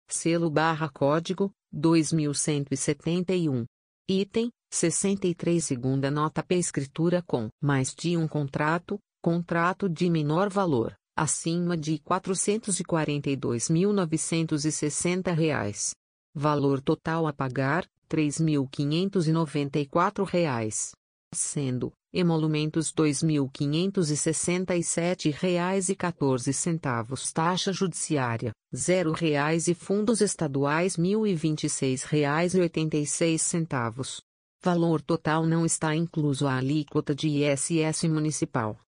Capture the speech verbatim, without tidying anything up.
Selo barra código, dois mil cento e setenta e um. Item, sessenta e três Segunda nota P escritura com mais de um contrato, contrato de menor valor, acima de quatrocentos e quarenta e dois mil novecentos e sessenta reais. Valor total a pagar, três mil quinhentos e noventa e quatro reais. Sendo, emolumentos dois mil quinhentos e sessenta e sete reais e quatorze centavos, taxa judiciária, zero reais e fundos estaduais mil e vinte e seis reais e oitenta e seis centavos. Valor total não está incluso a alíquota de I S S municipal.